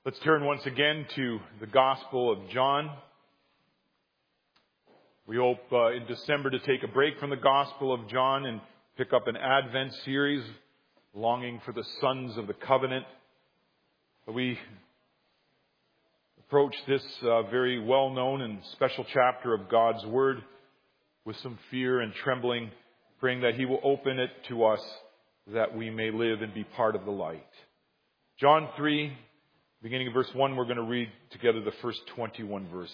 Let's turn once again to the Gospel of John. We hope in December to take a break from the Gospel of John and pick up an Advent series, longing for the sons of the covenant. We approach this very well-known and special chapter of God's Word with some fear and trembling, praying that He will open it to us that we may live and be part of the light. John 3, beginning of verse 1, we're going to read together the first 21 verses.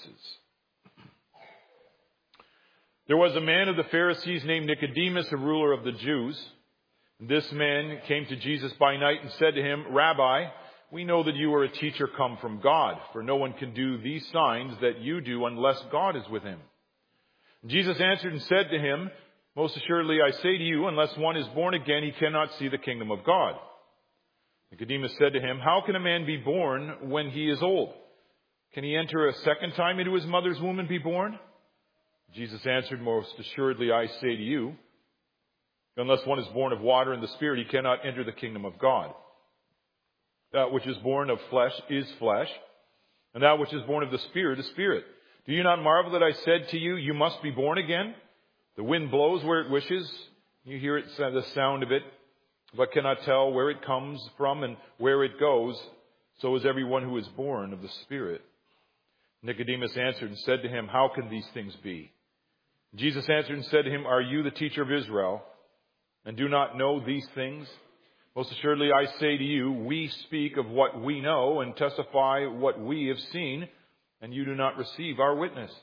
There was a man of the Pharisees named Nicodemus, a ruler of the Jews. This man came to Jesus by night and said to him, "Rabbi, we know that you are a teacher come from God, for no one can do these signs that you do unless God is with him." Jesus answered and said to him, "Most assuredly I say to you, unless one is born again, he cannot see the kingdom of God." Nicodemus said to him, "How can a man be born when he is old? Can he enter a second time into his mother's womb and be born?" Jesus answered, "Most assuredly I say to you, unless one is born of water and the Spirit, he cannot enter the kingdom of God. That which is born of flesh is flesh, and that which is born of the Spirit is spirit. Do you not marvel that I said to you, you must be born again? The wind blows where it wishes. You hear it, the sound of it, but cannot tell where it comes from and where it goes. So is everyone who is born of the Spirit." Nicodemus answered and said to him, "How can these things be?" Jesus answered and said to him, "Are you the teacher of Israel, and do not know these things? Most assuredly I say to you, we speak of what we know and testify what we have seen, and you do not receive our witness.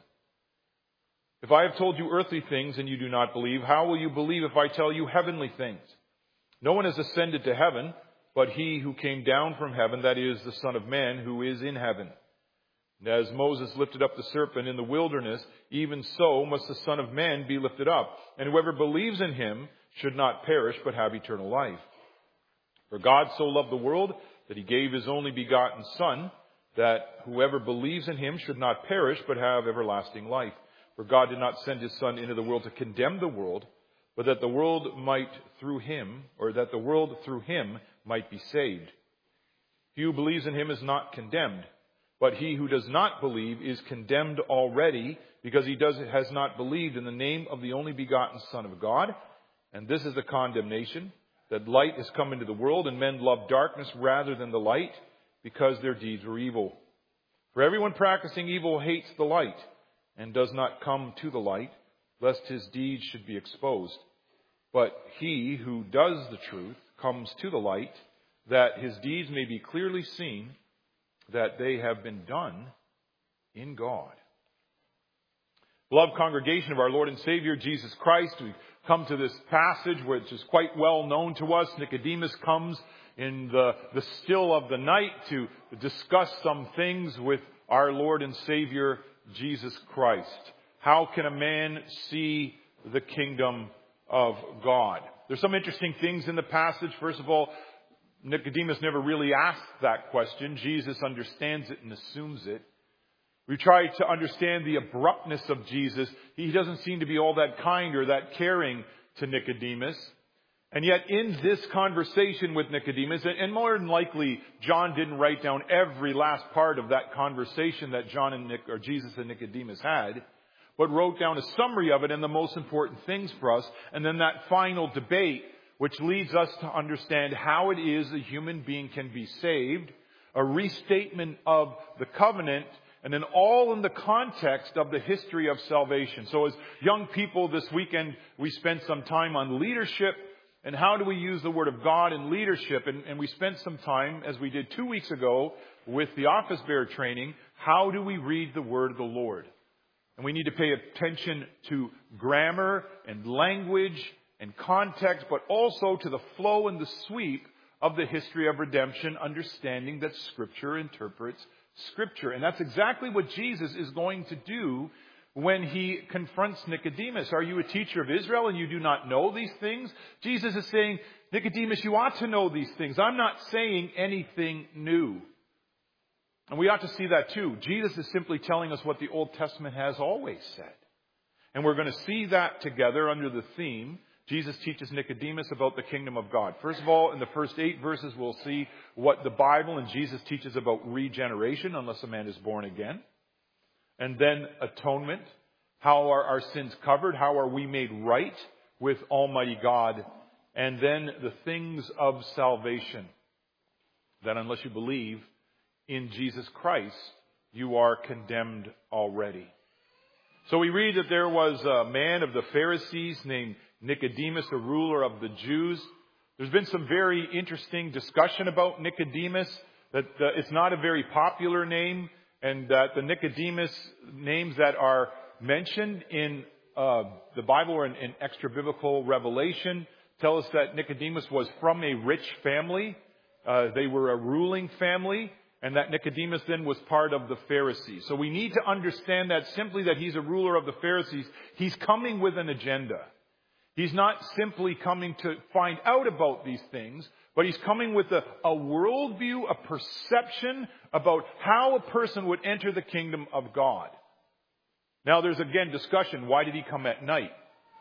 If I have told you earthly things and you do not believe, how will you believe if I tell you heavenly things? No one has ascended to heaven, but he who came down from heaven, that is, the Son of Man who is in heaven. And as Moses lifted up the serpent in the wilderness, even so must the Son of Man be lifted up. And whoever believes in him should not perish, but have eternal life. For God so loved the world that he gave his only begotten Son, that whoever believes in him should not perish, but have everlasting life. For God did not send his Son into the world to condemn the world, but that the world through him might be saved. He who believes in him is not condemned, but he who does not believe is condemned already, because he has not believed in the name of the only begotten Son of God. And this is the condemnation, that light has come into the world, and men love darkness rather than the light, because their deeds were evil. For everyone practicing evil hates the light, and does not come to the light, lest his deeds should be exposed. But he who does the truth comes to the light, that his deeds may be clearly seen, that they have been done in God." Beloved congregation of our Lord and Savior Jesus Christ, we come to this passage which is quite well known to us. Nicodemus comes in the still of the night to discuss some things with our Lord and Savior Jesus Christ. How can a man see the kingdom of God? There's some interesting things in the passage. First of all, Nicodemus never really asked that question. Jesus understands it and assumes it. We try to understand the abruptness of Jesus. He doesn't seem to be all that kind or that caring to Nicodemus. And yet in this conversation with Nicodemus, and more than likely John didn't write down every last part of that conversation that Jesus and Nicodemus had, but wrote down a summary of it and the most important things for us. And then that final debate, which leads us to understand how it is a human being can be saved, a restatement of the covenant, and then all in the context of the history of salvation. So as young people this weekend, we spent some time on leadership and how do we use the Word of God in leadership. And we spent some time, as we did 2 weeks ago with the office bearer training, how do we read the Word of the Lord? And we need to pay attention to grammar and language and context, but also to the flow and the sweep of the history of redemption, understanding that Scripture interprets Scripture. And that's exactly what Jesus is going to do when he confronts Nicodemus. Are you a teacher of Israel and you do not know these things? Jesus is saying, Nicodemus, you ought to know these things. I'm not saying anything new. And we ought to see that too. Jesus is simply telling us what the Old Testament has always said. And we're going to see that together under the theme, Jesus teaches Nicodemus about the kingdom of God. First of all, in the first 8 verses, we'll see what the Bible and Jesus teaches about regeneration, unless a man is born again. And then atonement. How are our sins covered? How are we made right with Almighty God? And then the things of salvation. That unless you believe in Jesus Christ, you are condemned already. So we read that there was a man of the Pharisees named Nicodemus, a ruler of the Jews. There's been some very interesting discussion about Nicodemus, that it's not a very popular name, and that the Nicodemus names that are mentioned in the Bible or in extra-biblical revelation tell us that Nicodemus was from a rich family. They were a ruling family, and that Nicodemus then was part of the Pharisees. So we need to understand that simply that he's a ruler of the Pharisees, he's coming with an agenda. He's not simply coming to find out about these things, but he's coming with a worldview, a perception about how a person would enter the kingdom of God. Now there's again discussion, why did he come at night?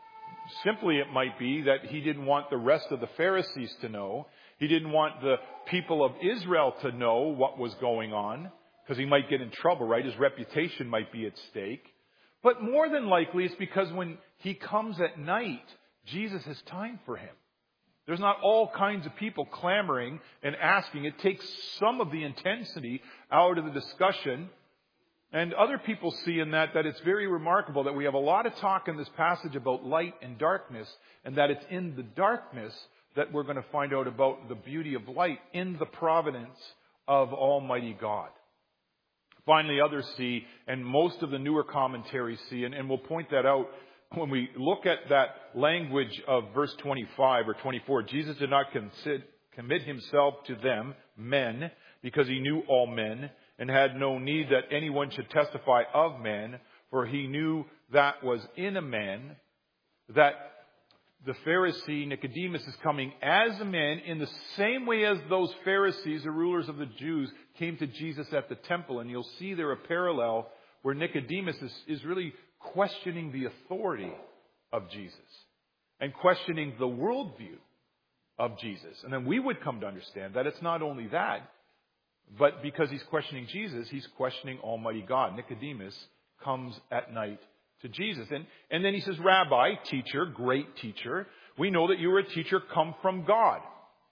Simply it might be that he didn't want the rest of the Pharisees to know. He didn't want the people of Israel to know what was going on, because he might get in trouble, right? His reputation might be at stake. But more than likely it's because when he comes at night, Jesus has time for him. There's not all kinds of people clamoring and asking. It takes some of the intensity out of the discussion. And other people see in that it's very remarkable that we have a lot of talk in this passage about light and darkness, and that it's in the darkness that we're going to find out about the beauty of light in the providence of Almighty God. Finally, others see, and most of the newer commentaries see, and we'll point that out when we look at that language of verse 25 or 24, Jesus did not commit himself to them, men, because he knew all men, and had no need that anyone should testify of man, for he knew that was in a man, that the Pharisee Nicodemus is coming as a man in the same way as those Pharisees, the rulers of the Jews, came to Jesus at the temple. And you'll see there a parallel where Nicodemus is really questioning the authority of Jesus and questioning the worldview of Jesus. And then we would come to understand that it's not only that, but because he's questioning Jesus, he's questioning Almighty God. Nicodemus comes at night to Jesus. And then he says, Rabbi, teacher, great teacher, we know that you are a teacher come from God.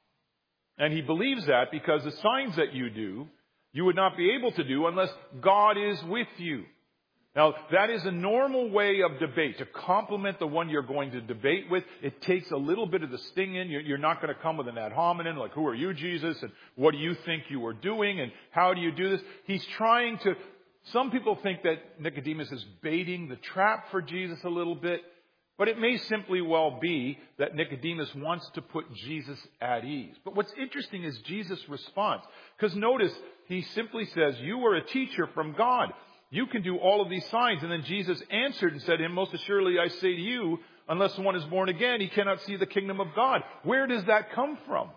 And he believes that because the signs that you do, you would not be able to do unless God is with you. Now, that is a normal way of debate. To complement the one you're going to debate with, it takes a little bit of the sting in. You're not going to come with an ad hominem, like, who are you, Jesus? And what do you think you are doing? And how do you do this? He's trying to... Some people think that Nicodemus is baiting the trap for Jesus a little bit. But it may simply well be that Nicodemus wants to put Jesus at ease. But what's interesting is Jesus' response. Because notice, he simply says, you are a teacher from God. You can do all of these signs. And then Jesus answered and said to him, most assuredly I say to you, unless one is born again, he cannot see the kingdom of God. Where does that come from?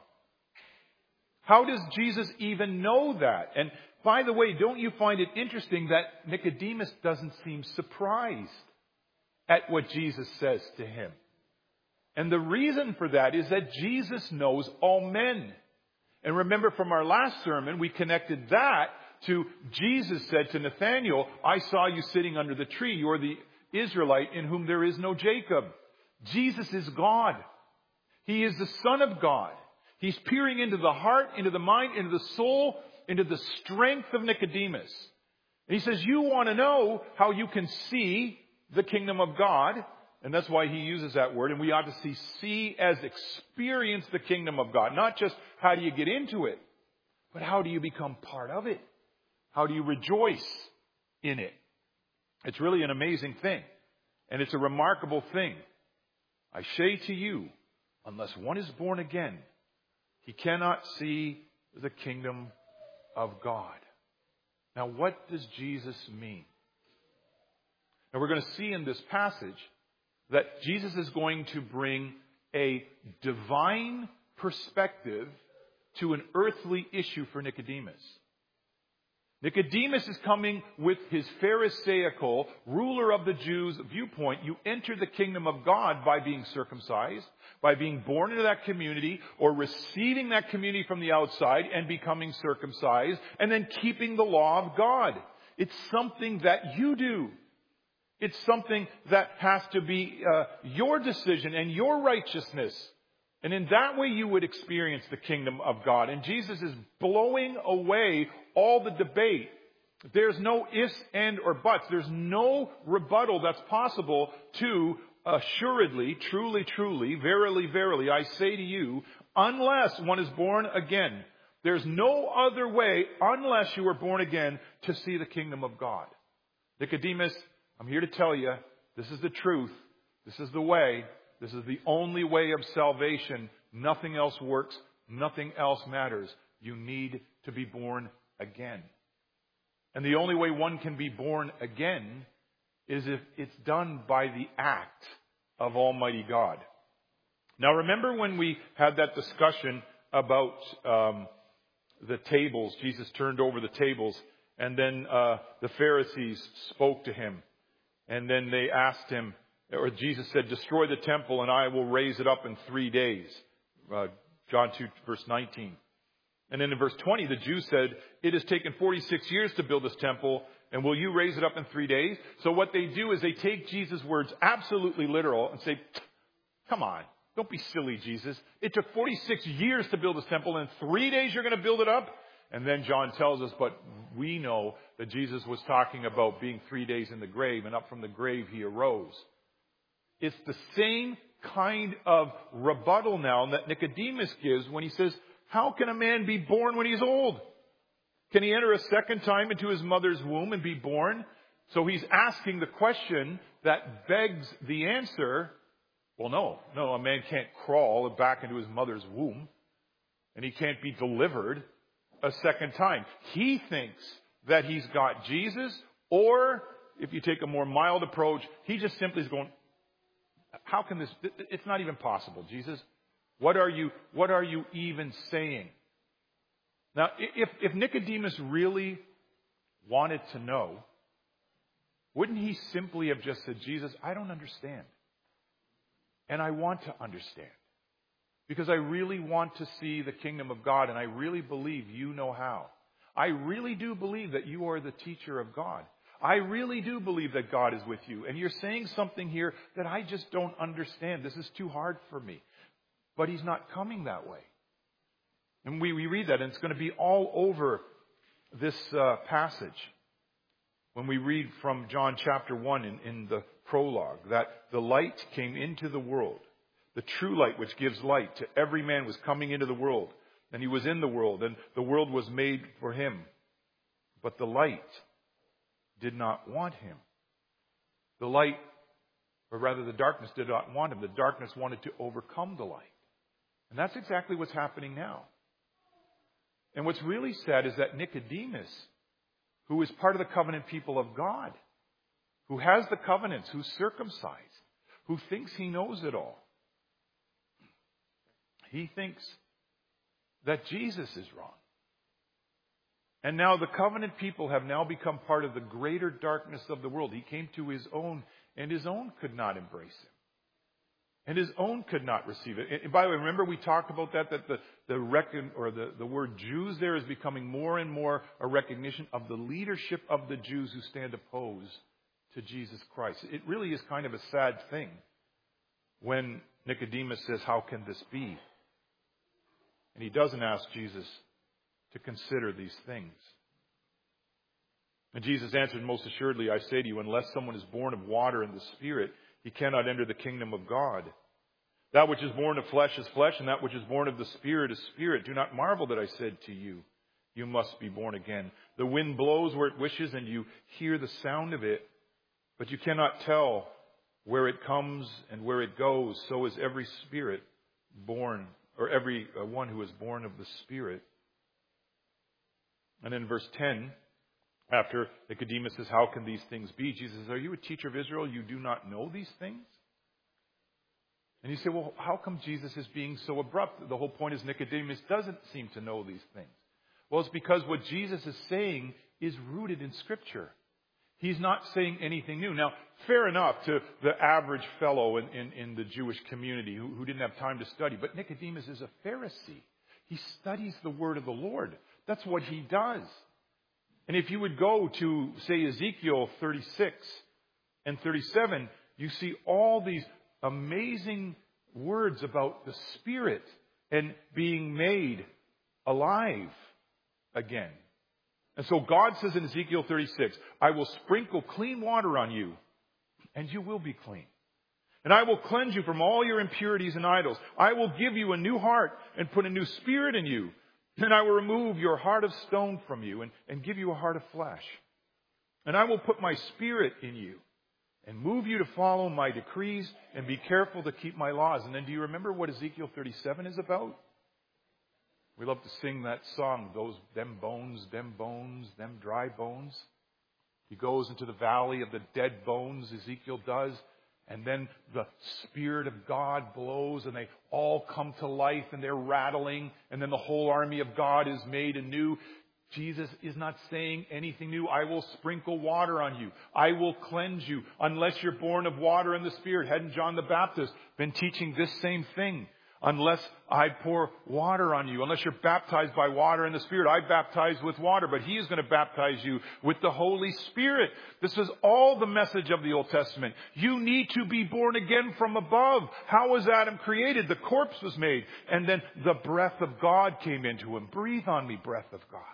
How does Jesus even know that? And by the way, don't you find it interesting that Nicodemus doesn't seem surprised at what Jesus says to him? And the reason for that is that Jesus knows all men. And remember from our last sermon, we connected that to Jesus said to Nathanael, I saw you sitting under the tree. You are the Israelite in whom there is no Jacob. Jesus is God. He is the Son of God. He's peering into the heart, into the mind, into the soul, into the strength of Nicodemus. And he says, you want to know how you can see the kingdom of God. And that's why he uses that word. And we ought to see as experience the kingdom of God. Not just how do you get into it, but how do you become part of it? How do you rejoice in it? It's really an amazing thing. And it's a remarkable thing. I say to you, unless one is born again, he cannot see the kingdom of God. Now, what does Jesus mean? Now, we're going to see in this passage that Jesus is going to bring a divine perspective to an earthly issue for Nicodemus. Nicodemus is coming with his Pharisaical, ruler of the Jews viewpoint. You enter the kingdom of God by being circumcised, by being born into that community, or receiving that community from the outside and becoming circumcised, and then keeping the law of God. It's something that you do. It's something that has to be your decision and your righteousness. And in that way you would experience the kingdom of God. And Jesus is blowing away all the debate. There's no ifs and or buts. There's no rebuttal that's possible to assuredly, truly, truly, verily, verily, I say to you, unless one is born again. There's no other way unless you are born again to see the kingdom of God. Nicodemus, I'm here to tell you, this is the truth. This is the way. This is the only way of salvation. Nothing else works. Nothing else matters. You need to be born again. And the only way one can be born again is if it's done by the act of Almighty God. Now remember when we had that discussion about the tables, Jesus turned over the tables, and then the Pharisees spoke to him. And then they asked him, or Jesus said, destroy the temple and I will raise it up in 3 days. John 2 verse 19. And then in verse 20, the Jews said, it has taken 46 years to build this temple, and will you raise it up in 3 days? So what they do is they take Jesus' words absolutely literal and say, come on, don't be silly, Jesus. It took 46 years to build this temple, and in 3 days you're going to build it up? And then John tells us, but we know that Jesus was talking about being 3 days in the grave, and up from the grave he arose. It's the same kind of rebuttal now that Nicodemus gives when he says, how can a man be born when he's old? Can he enter a second time into his mother's womb and be born? So he's asking the question that begs the answer. Well, no, a man can't crawl back into his mother's womb, and he can't be delivered a second time. He thinks that he's got Jesus, or if you take a more mild approach, he just simply is going, how can this, it's not even possible, Jesus. What are you even saying? Now, if Nicodemus really wanted to know, wouldn't he simply have just said, Jesus, I don't understand. And I want to understand. Because I really want to see the kingdom of God, and I really believe you know how. I really do believe that you are the teacher of God. I really do believe that God is with you. And you're saying something here that I just don't understand. This is too hard for me. But he's not coming that way. And we read that, and it's going to be all over this passage. When we read from John chapter 1 in the prologue, that the light came into the world. The true light which gives light to every man was coming into the world. And he was in the world, and the world was made for him. But the light did not want him. The light, or rather the darkness did not want him. The darkness wanted to overcome the light. And that's exactly what's happening now. And what's really sad is that Nicodemus, who is part of the covenant people of God, who has the covenants, who's circumcised, who thinks he knows it all, he thinks that Jesus is wrong. And now the covenant people have now become part of the greater darkness of the world. He came to his own, and his own could not embrace him. And his own could not receive it. And by the way, remember we talked about that the word Jews there is becoming more and more a recognition of the leadership of the Jews who stand opposed to Jesus Christ. It really is kind of a sad thing when Nicodemus says, how can this be? And he doesn't ask Jesus to consider these things. And Jesus answered, most assuredly, I say to you, unless someone is born of water and the Spirit, he cannot enter the kingdom of God. That which is born of flesh is flesh, and that which is born of the Spirit is spirit. Do not marvel that I said to you, you must be born again. The wind blows where it wishes, and you hear the sound of it, but you cannot tell where it comes and where it goes. So is every spirit born, or every one who is born of the Spirit. And in verse 10, after Nicodemus says, how can these things be? Jesus says, are you a teacher of Israel? You do not know these things? And you say, well, how come Jesus is being so abrupt? The whole point is Nicodemus doesn't seem to know these things. Well, it's because what Jesus is saying is rooted in Scripture. He's not saying anything new. Now, fair enough to the average fellow in the Jewish community who didn't have time to study. But Nicodemus is a Pharisee. He studies the word of the Lord. That's what he does. And if you would go to, say, Ezekiel 36 and 37, you see all these amazing words about the Spirit and being made alive again. And so God says in Ezekiel 36, I will sprinkle clean water on you, and you will be clean. And I will cleanse you from all your impurities and idols. I will give you a new heart and put a new spirit in you. And I will remove your heart of stone from you and give you a heart of flesh. And I will put my spirit in you and move you to follow my decrees and be careful to keep my laws. And then do you remember what Ezekiel 37 is about? We love to sing that song, them bones, them dry bones. He goes into the valley of the dead bones, Ezekiel does, and then the Spirit of God blows and they all come to life and they're rattling, and then the whole army of God is made anew. Jesus is not saying anything new. I will sprinkle water on you. I will cleanse you unless you're born of water and the Spirit. Hadn't John the Baptist been teaching this same thing? Unless I pour water on you, unless you're baptized by water and the Spirit. I baptize with water, but He is going to baptize you with the Holy Spirit. This is all the message of the Old Testament. You need to be born again from above. How was Adam created? The corpse was made, and then the breath of God came into him. Breathe on me, breath of God.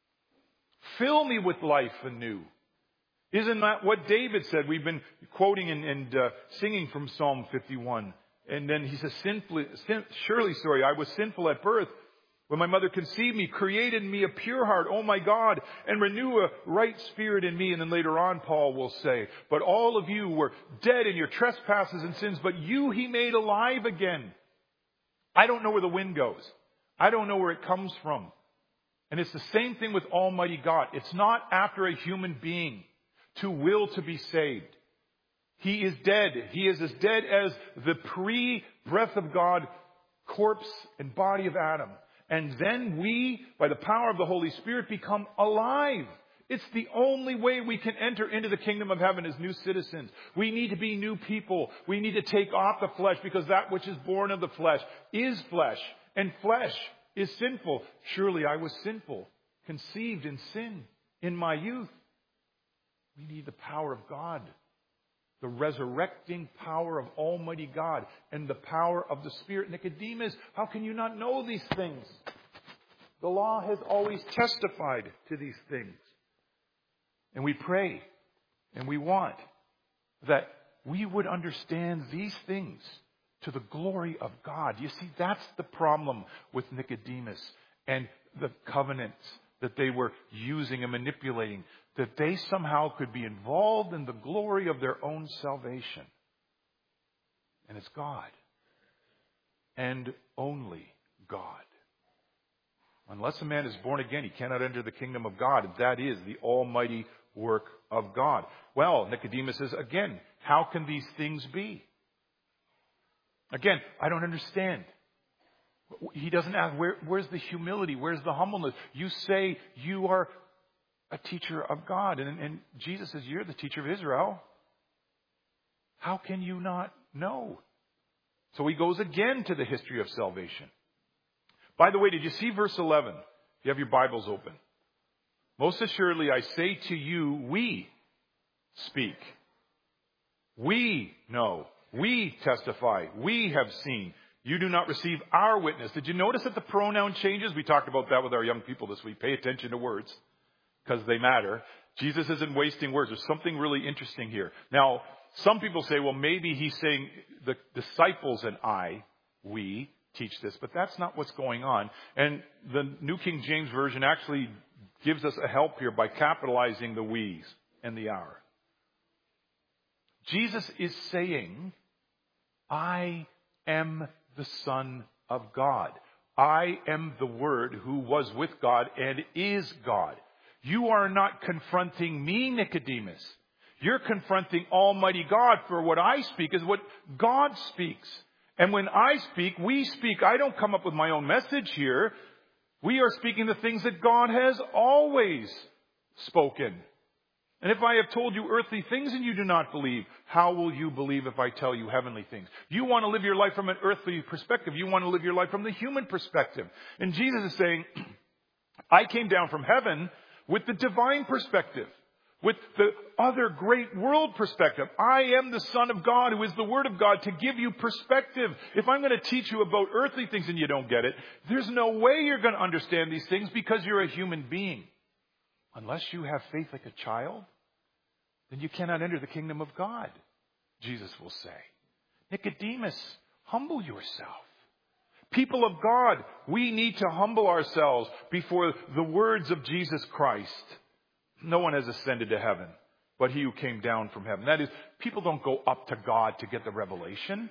Fill me with life anew. Isn't that what David said? We've been quoting and singing from Psalm 51. And then he says, surely, I was sinful at birth. When my mother conceived me, created in me a pure heart, oh my God, and renew a right spirit in me. And then later on, Paul will say, but all of you were dead in your trespasses and sins, but you He made alive again. I don't know where the wind goes. I don't know where it comes from. And it's the same thing with Almighty God. It's not after a human being to will to be saved. He is dead. He is as dead as the pre-breath of God corpse and body of Adam. And then we, by the power of the Holy Spirit, become alive. It's the only way we can enter into the kingdom of heaven as new citizens. We need to be new people. We need to take off the flesh, because that which is born of the flesh is flesh, and flesh is sinful. Surely I was sinful, conceived in sin in my youth. We need the power of God. The resurrecting power of Almighty God and the power of the Spirit. Nicodemus, how can you not know these things? The law has always testified to these things. And we pray and we want that we would understand these things to the glory of God. You see, that's the problem with Nicodemus and the covenants that they were using and manipulating, that they somehow could be involved in the glory of their own salvation. And it's God. And only God. Unless a man is born again, he cannot enter the kingdom of God. And that is the almighty work of God. Well, Nicodemus says, again, how can these things be? Again, I don't understand. He doesn't ask, where's the humility? Where's the humbleness? You say you are a teacher of God. And Jesus says, you're the teacher of Israel. How can you not know? So he goes again to the history of salvation. By the way, did you see verse 11? You have your Bibles open. Most assuredly, I say to you, we speak. We know. We testify. We have seen. You do not receive our witness. Did you notice that the pronoun changes? We talked about that with our young people this week. Pay attention to words, because they matter. Jesus isn't wasting words. There's something really interesting here. Now, some people say, well, maybe he's saying the disciples and we teach this, but that's not what's going on. And the New King James Version actually gives us a help here by capitalizing the we's and the our. Jesus is saying, I am the Son of God. I am the Word who was with God and is God. You are not confronting me, Nicodemus. You're confronting Almighty God, for what I speak is what God speaks. And when I speak, we speak. I don't come up with my own message here. We are speaking the things that God has always spoken. And if I have told you earthly things and you do not believe, how will you believe if I tell you heavenly things? You want to live your life from an earthly perspective. You want to live your life from the human perspective. And Jesus is saying, I came down from heaven with the divine perspective, with the other great world perspective. I am the Son of God who is the Word of God to give you perspective. If I'm going to teach you about earthly things and you don't get it, there's no way you're going to understand these things because you're a human being. Unless you have faith like a child, then you cannot enter the kingdom of God, Jesus will say. Nicodemus, humble yourself. People of God, we need to humble ourselves before the words of Jesus Christ. No one has ascended to heaven, but he who came down from heaven. That is, people don't go up to God to get the revelation.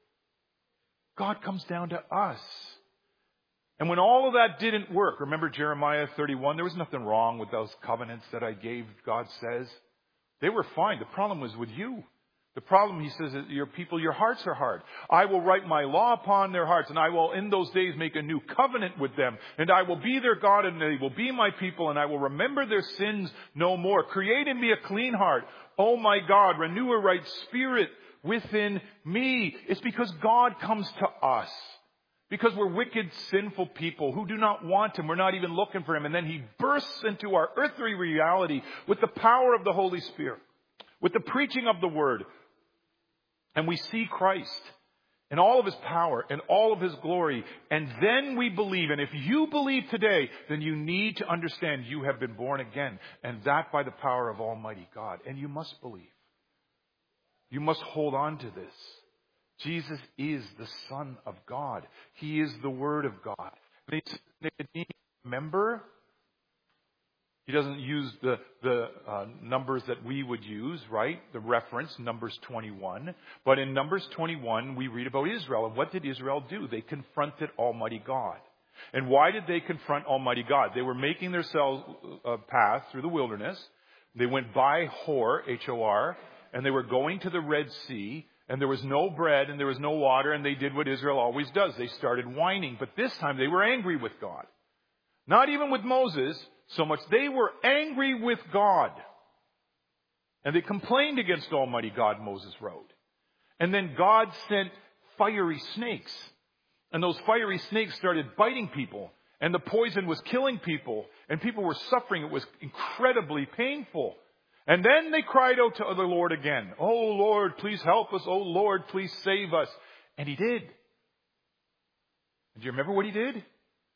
God comes down to us. And when all of that didn't work, remember Jeremiah 31, there was nothing wrong with those covenants that I gave, God says. They were fine. The problem was with you. The problem, he says, is your people, your hearts are hard. I will write my law upon their hearts, and I will in those days make a new covenant with them. And I will be their God, and they will be my people, and I will remember their sins no more. Create in me a clean heart. Oh my God, renew a right spirit within me. It's because God comes to us. Because we're wicked, sinful people who do not want Him. We're not even looking for Him. And then He bursts into our earthly reality with the power of the Holy Spirit, with the preaching of the Word. And we see Christ in all of His power and all of His glory. And then we believe. And if you believe today, then you need to understand you have been born again. And that by the power of Almighty God. And you must believe. You must hold on to this. Jesus is the Son of God. He is the Word of God. Remember, he doesn't use the numbers that we would use, right? The reference, Numbers 21. But in Numbers 21, we read about Israel. And what did Israel do? They confronted Almighty God. And why did they confront Almighty God? They were making themselves a path through the wilderness. They went by Hor, H-O-R, and they were going to the Red Sea. And there was no bread and there was no water, and they did what Israel always does. They started whining. But this time they were angry with God. Not even with Moses so much. They were angry with God. And they complained against Almighty God, Moses wrote. And then God sent fiery snakes. And those fiery snakes started biting people. And the poison was killing people. And people were suffering. It was incredibly painful. And then they cried out to the Lord again. Oh, Lord, please help us. Oh, Lord, please save us. And He did. And do you remember what He did?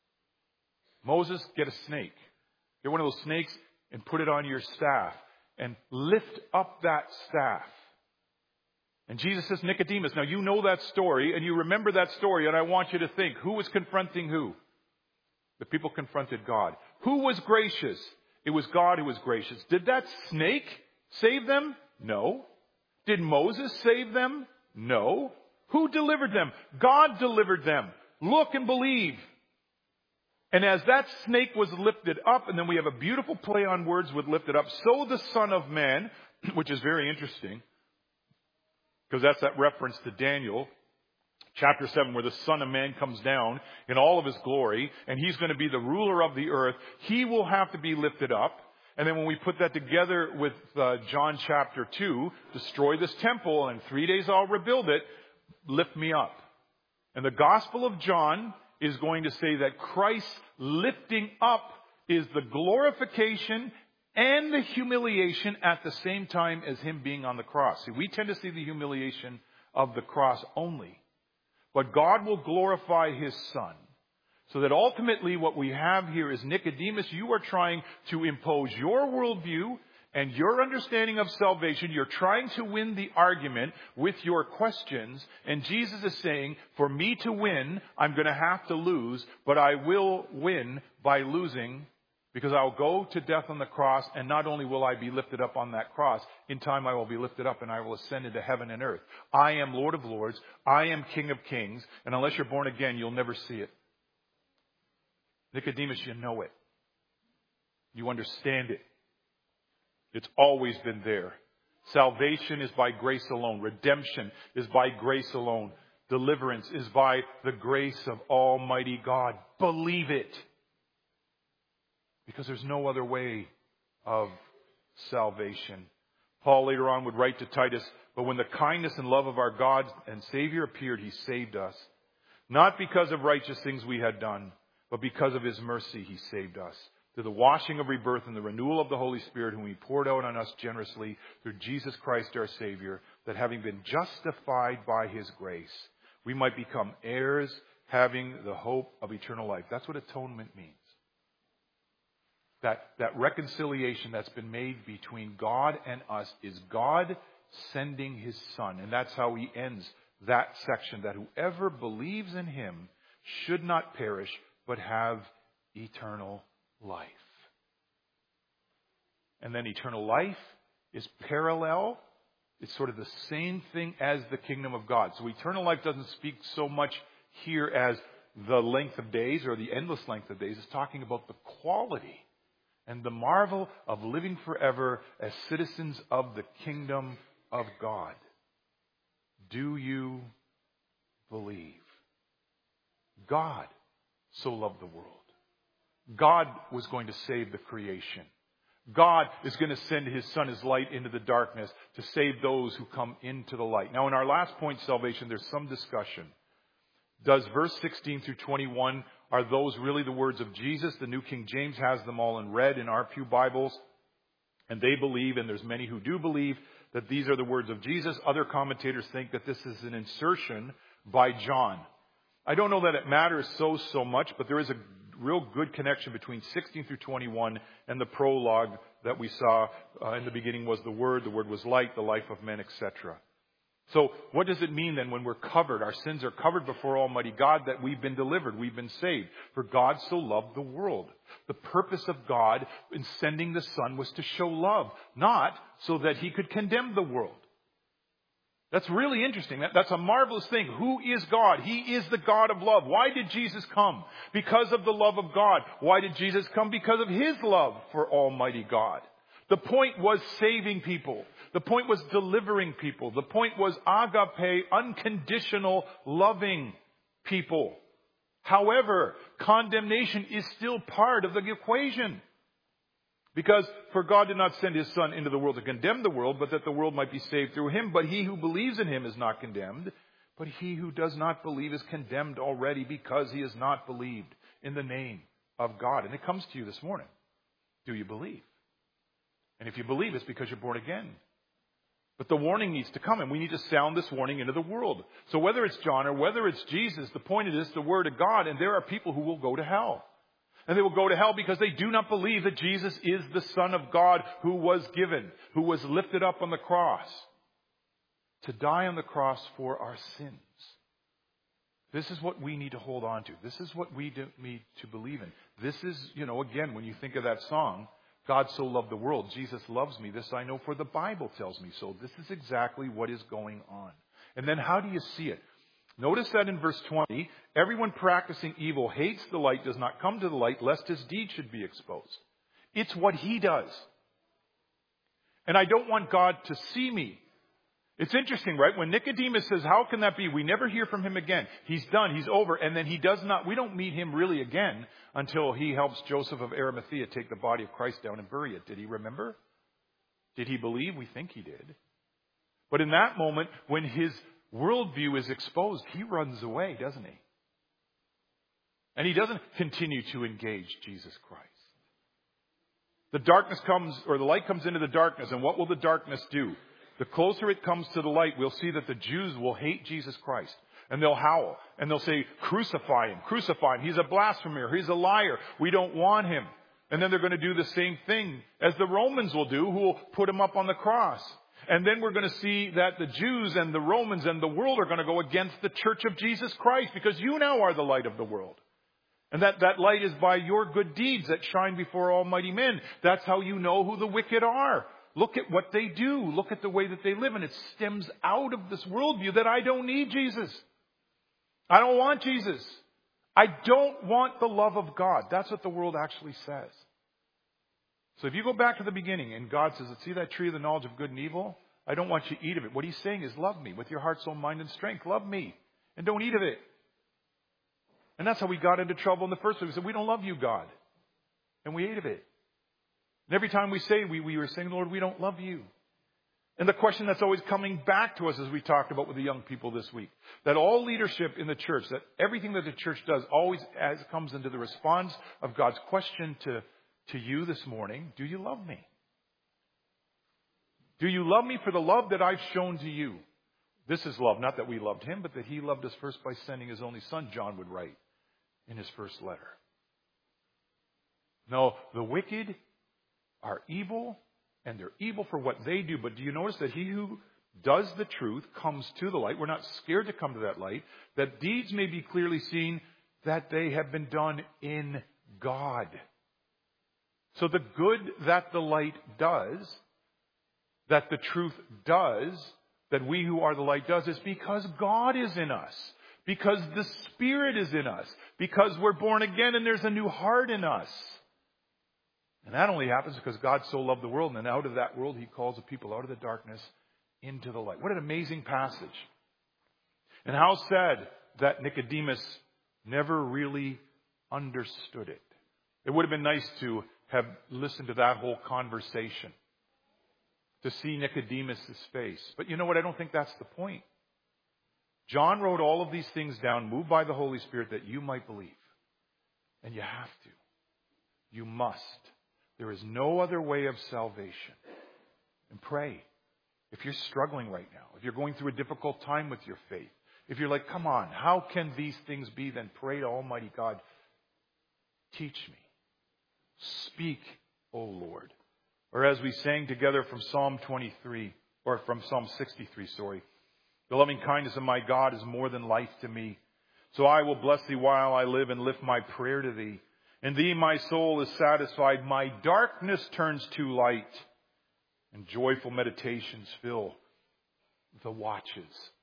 Moses, get a snake. Get one of those snakes and put it on your staff. And lift up that staff. And Jesus says, Nicodemus, now you know that story and you remember that story. And I want you to think, who was confronting who? The people confronted God. Who was gracious? It was God who was gracious. Did that snake save them? No. Did Moses save them? No. Who delivered them? God delivered them. Look and believe. And as that snake was lifted up, and then we have a beautiful play on words with lifted up, so the Son of Man, which is very interesting, because that's that reference to Daniel, Chapter 7, where the Son of Man comes down in all of His glory, and He's going to be the ruler of the earth. He will have to be lifted up. And then when we put that together with John chapter 2, destroy this temple, and in 3 days I'll rebuild it, lift me up. And the Gospel of John is going to say that Christ's lifting up is the glorification and the humiliation at the same time as Him being on the cross. See, we tend to see the humiliation of the cross only. But God will glorify His Son. So that ultimately what we have here is, Nicodemus, you are trying to impose your worldview and your understanding of salvation. You're trying to win the argument with your questions. And Jesus is saying, for me to win, I'm going to have to lose. But I will win by losing, because I'll go to death on the cross, and not only will I be lifted up on that cross, in time I will be lifted up and I will ascend into heaven and earth. I am Lord of Lords. I am King of Kings. And unless you're born again, you'll never see it. Nicodemus, you know it. You understand it. It's always been there. Salvation is by grace alone. Redemption is by grace alone. Deliverance is by the grace of Almighty God. Believe it. Because there's no other way of salvation. Paul later on would write to Titus, but when the kindness and love of our God and Savior appeared, He saved us. Not because of righteous things we had done, but because of His mercy He saved us. Through the washing of rebirth and the renewal of the Holy Spirit, whom He poured out on us generously through Jesus Christ our Savior, that having been justified by His grace, we might become heirs, having the hope of eternal life. That's what atonement means. That reconciliation that's been made between God and us is God sending His Son. And that's how He ends that section, that whoever believes in Him should not perish, but have eternal life. And then eternal life is parallel. It's sort of the same thing as the kingdom of God. So eternal life doesn't speak so much here as the length of days or the endless length of days. It's talking about the quality and the marvel of living forever as citizens of the kingdom of God. Do you believe? God so loved the world. God was going to save the creation. God is going to send His Son, His light, into the darkness to save those who come into the light. Now, in our last point, salvation, there's some discussion. Does verse 16 through 21, are those really the words of Jesus? The New King James has them all in red in our pew Bibles. And they believe, and there's many who do believe, that these are the words of Jesus. Other commentators think that this is an insertion by John. I don't know that it matters so much, but there is a real good connection between 16 through 21 and the prologue that we saw in the beginning was the Word was light, the life of men, etc. So what does it mean then when we're covered? Our sins are covered before Almighty God, that we've been delivered, we've been saved. For God so loved the world. The purpose of God in sending the Son was to show love, not so that He could condemn the world. That's really interesting. That's a marvelous thing. Who is God? He is the God of love. Why did Jesus come? Because of the love of God. Why did Jesus come? Because of His love for Almighty God. The point was saving people. The point was delivering people. The point was agape, unconditional loving people. However, condemnation is still part of the equation. Because for God did not send His Son into the world to condemn the world, but that the world might be saved through Him. But he who believes in Him is not condemned. But he who does not believe is condemned already, because he has not believed in the name of God. And it comes to you this morning. Do you believe? And if you believe, it's because you're born again. But the warning needs to come, and we need to sound this warning into the world. So whether it's John or whether it's Jesus, the point is the Word of God, and there are people who will go to hell. And they will go to hell because they do not believe that Jesus is the Son of God who was given, who was lifted up on the cross to die on the cross for our sins. This is what we need to hold on to. This is what we need to believe in. This is, again, when you think of that song, God so loved the world, Jesus loves me. This I know, for the Bible tells me so. This is exactly what is going on. And then how do you see it? Notice that in verse 20, everyone practicing evil hates the light, does not come to the light, lest his deed should be exposed. It's what he does. And I don't want God to see me. It's interesting, right? When Nicodemus says, how can that be? We never hear from him again. He's done. He's over. And then we don't meet him really again until he helps Joseph of Arimathea take the body of Christ down and bury it. Did he remember? Did he believe? We think he did. But in that moment, when his worldview is exposed, he runs away, doesn't he? And he doesn't continue to engage Jesus Christ. The darkness comes, or the light comes into the darkness, and what will the darkness do? The closer it comes to the light, we'll see that the Jews will hate Jesus Christ. And they'll howl. And they'll say, crucify him, crucify him. He's a blasphemer. He's a liar. We don't want him. And then they're going to do the same thing as the Romans will do, who will put him up on the cross. And then we're going to see that the Jews and the Romans and the world are going to go against the church of Jesus Christ, because you now are the light of the world. And that light is by your good deeds that shine before almighty men. That's how you know who the wicked are. Look at what they do. Look at the way that they live. And it stems out of this worldview that I don't need Jesus. I don't want Jesus. I don't want the love of God. That's what the world actually says. So if you go back to the beginning and God says, see that tree of the knowledge of good and evil? I don't want you to eat of it. What he's saying is love me with your heart, soul, mind, and strength. Love me. And don't eat of it. And that's how we got into trouble in the first place. We said, we don't love you, God. And we ate of it. And every time we say we are saying, Lord, we don't love you. And the question that's always coming back to us, as we talked about with the young people this week, that all leadership in the church, that everything that the church does always comes into the response of God's question to you this morning: do you love me? Do you love me for the love that I've shown to you? This is love, not that we loved him, but that he loved us first by sending his only son, John would write in his first letter. No, the wicked are evil, and they're evil for what they do. But do you notice that he who does the truth comes to the light? We're not scared to come to that light. That deeds may be clearly seen, that they have been done in God. So the good that the light does, that the truth does, that we who are the light does, is because God is in us. Because the Spirit is in us. Because we're born again and there's a new heart in us. And that only happens because God so loved the world, and then out of that world he calls the people out of the darkness into the light. What an amazing passage. And how sad that Nicodemus never really understood it. It would have been nice to have listened to that whole conversation, to see Nicodemus' face. But you know what? I don't think that's the point. John wrote all of these things down, moved by the Holy Spirit, that you might believe. And you have to. You must. There is no other way of salvation. And pray. If you're struggling right now, if you're going through a difficult time with your faith, if you're like, come on, how can these things be? Then pray to Almighty God, teach me. Speak, O Lord. Or as we sang together from Psalm 23, or from Psalm 63, the loving kindness of my God is more than life to me. So I will bless thee while I live and lift my prayer to thee. In thee my soul is satisfied. My darkness turns to light, and joyful meditations fill the watches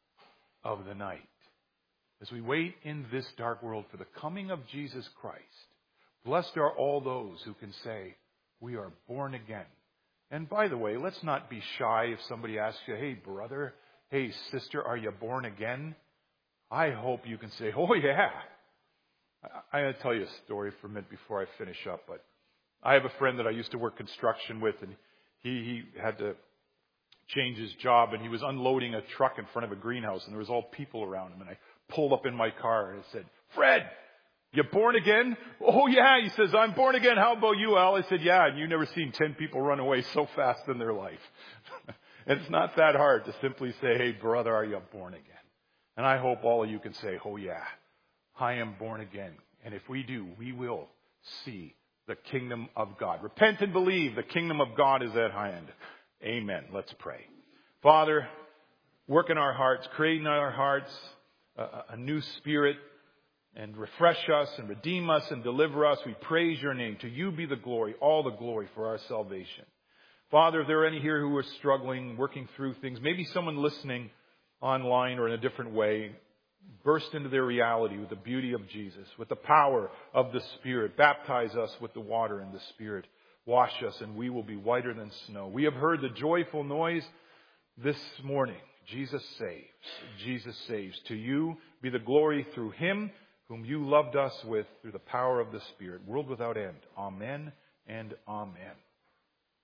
of the night. As we wait in this dark world for the coming of Jesus Christ, blessed are all those who can say, we are born again. And by the way, let's not be shy if somebody asks you, hey brother, hey sister, are you born again? I hope you can say, oh yeah. I'm going to tell you a story for a minute before I finish up. But I have a friend that I used to work construction with, and he had to change his job, and he was unloading a truck in front of a greenhouse, and there was all people around him. And I pulled up in my car and I said, Fred, you born again? Oh yeah. He says, I'm born again. How about you, Al? I said, yeah. And you've never seen 10 people run away so fast in their life. It's not that hard to simply say, hey brother, are you born again? And I hope all of you can say, oh yeah, I am born again. And if we do, we will see the kingdom of God. Repent and believe, the kingdom of God is at hand. Amen. Let's pray. Father, work in our hearts, create in our hearts a new spirit, and refresh us and redeem us and deliver us. We praise your name. To you be the glory, all the glory for our salvation. Father, if there are any here who are struggling, working through things, maybe someone listening online or in a different way, burst into their reality with the beauty of Jesus, with the power of the Spirit. Baptize us with the water and the Spirit. Wash us and we will be whiter than snow. We have heard the joyful noise this morning. Jesus saves. Jesus saves. To you be the glory through him whom you loved us with through the power of the Spirit. World without end. Amen and amen.